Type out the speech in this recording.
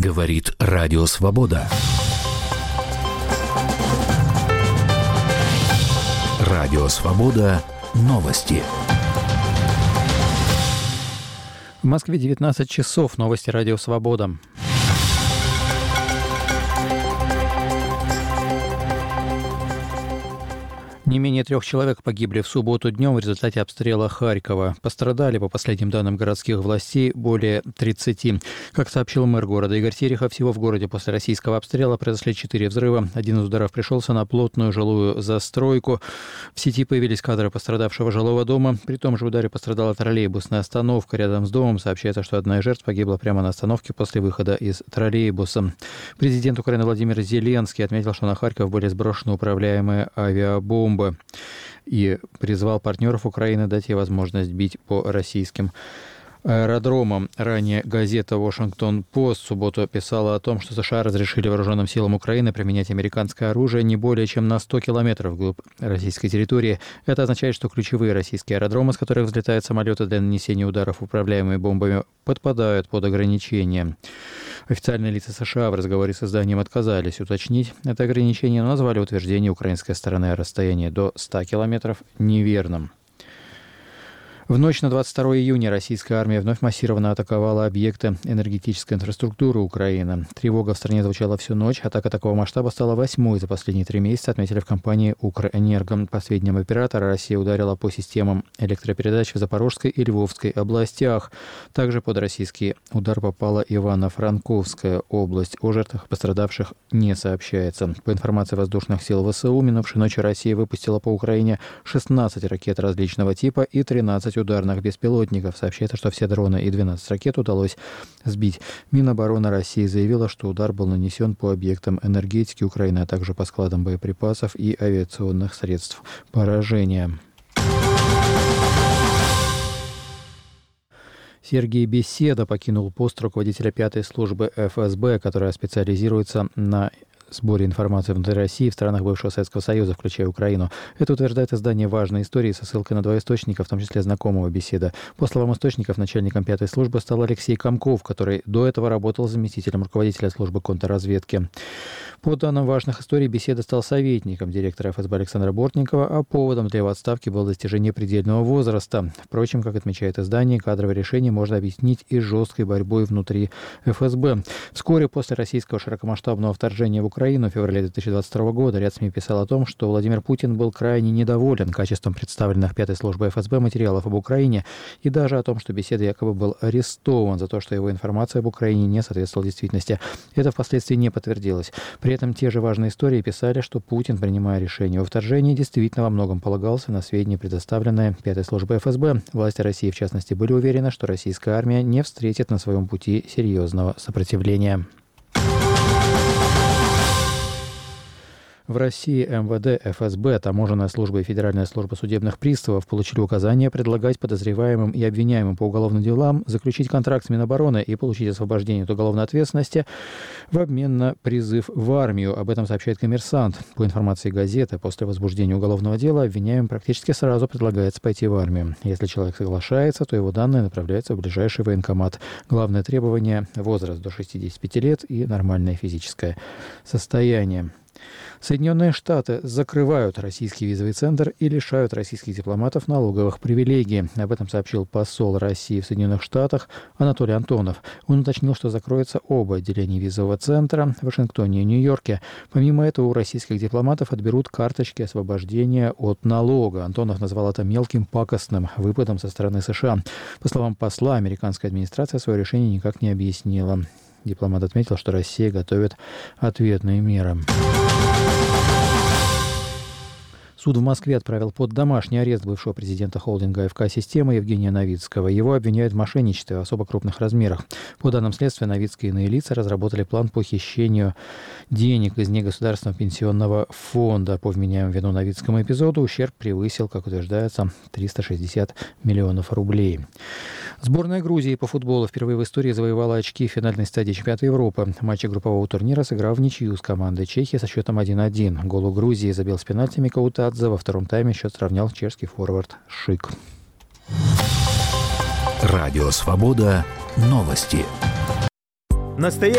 Говорит Радио Свобода. Радио Свобода. Новости. В Москве 19 часов. Новости Радио Свобода. Не менее 3 человек погибли в субботу днем в результате обстрела Харькова. Пострадали, по последним данным городских властей, более 30. Как сообщил мэр города Игорь Терехов, всего в городе после российского обстрела произошли 4 взрыва. Один из ударов пришелся на плотную жилую застройку. В сети появились кадры пострадавшего жилого дома. При том же ударе пострадала троллейбусная остановка. Рядом с домом сообщается, что одна из жертв погибла прямо на остановке после выхода из троллейбуса. Президент Украины Владимир Зеленский отметил, что на Харьков были сброшены управляемые авиабомбы и призвал партнеров Украины дать ей возможность бить по российским аэродромам. Ранее газета «Вашингтон-Пост» в субботу писала о том, что США разрешили вооруженным силам Украины применять американское оружие не более чем на 100 километров вглубь российской территории. Это означает, что ключевые российские аэродромы, с которых взлетают самолеты для нанесения ударов управляемыми бомбами, подпадают под ограничения. Официальные лица США в разговоре с изданием отказались уточнить это ограничение, но назвали утверждение украинской стороны о расстоянии до 100 километров неверным. В ночь на 22 июня российская армия вновь массированно атаковала объекты энергетической инфраструктуры Украины. Тревога в стране звучала всю ночь. Атака такого масштаба стала 8-й за последние 3 месяца, отметили в компании «Укрэнерго». По сведениям оператора, Россия ударила по системам электропередач в Запорожской и Львовской областях. Также под российский удар попала Ивано-Франковская область. О жертвах пострадавших не сообщается. По информации воздушных сил ВСУ, минувшей ночью Россия выпустила по Украине 16 ракет различного типа и 13 ударных беспилотников. Сообщается, что все дроны и 12 ракет удалось сбить. Минобороны России заявила, что удар был нанесен по объектам энергетики Украины, а также по складам боеприпасов и авиационных средств поражения. Сергей Беседа покинул пост руководителя 5-й службы ФСБ, которая специализируется на сборе информации внутри России в странах бывшего Советского Союза, включая Украину. Это утверждает издание «Важные истории» со ссылкой на 2 источника, в том числе знакомого Беседа. По словам источников, начальником 5-й службы стал Алексей Комков, который до этого работал заместителем руководителя службы контрразведки. По данным «Важных историй», Беседа стал советником директора ФСБ Александра Бортникова, а поводом для его отставки было достижение предельного возраста. Впрочем, как отмечает издание, кадровое решение можно объяснить и жесткой борьбой внутри ФСБ. Вскоре после российского широкомасштабного вторжения в Украину в феврале 2022 года ряд СМИ писал о том, что Владимир Путин был крайне недоволен качеством представленных 5-й службой ФСБ материалов об Украине и даже о том, что Беседа якобы был арестован за то, что его информация об Украине не соответствовала действительности. Это впоследствии не подтвердилось. При этом те же «Важные истории» писали, что Путин, принимая решение о вторжении, действительно во многом полагался на сведения, предоставленные 5-й службой ФСБ. Власти России, в частности, были уверены, что российская армия не встретит на своем пути серьезного сопротивления. В России МВД, ФСБ, Таможенная служба и Федеральная служба судебных приставов получили указание предлагать подозреваемым и обвиняемым по уголовным делам заключить контракт с Минобороны и получить освобождение от уголовной ответственности в обмен на призыв в армию. Об этом сообщает «Коммерсант». По информации газеты, после возбуждения уголовного дела обвиняемым практически сразу предлагается пойти в армию. Если человек соглашается, то его данные направляются в ближайший военкомат. Главное требование – возраст до 65 лет и нормальное физическое состояние. Соединенные Штаты закрывают российский визовый центр и лишают российских дипломатов налоговых привилегий. Об этом сообщил посол России в Соединенных Штатах Анатолий Антонов. Он уточнил, что закроются оба отделения визового центра в Вашингтоне и Нью-Йорке. Помимо этого, у российских дипломатов отберут карточки освобождения от налога. Антонов назвал это мелким пакостным выпадом со стороны США. По словам посла, американская администрация свое решение никак не объяснила. Дипломат отметил, что Россия готовит ответные меры. Суд в Москве отправил под домашний арест бывшего президента холдинга АФК «Система» Евгения Новицкого. Его обвиняют в мошенничестве в особо крупных размерах. По данным следствия, Новицкий и иные лица разработали план по хищению денег из негосударственного пенсионного фонда. По вменяемому вину Новицкому эпизоду ущерб превысил, как утверждается, 360 миллионов рублей. Сборная Грузии по футболу впервые в истории завоевала очки в финальной стадии чемпионата Европы. В матче группового турнира сыграл в ничью с командой Чехии со счетом 1-1. Гол у Грузии забил с пенальти Микаутадзе. Во втором тайме счет сравнял чешский форвард Шик. Радио Свобода. Новости.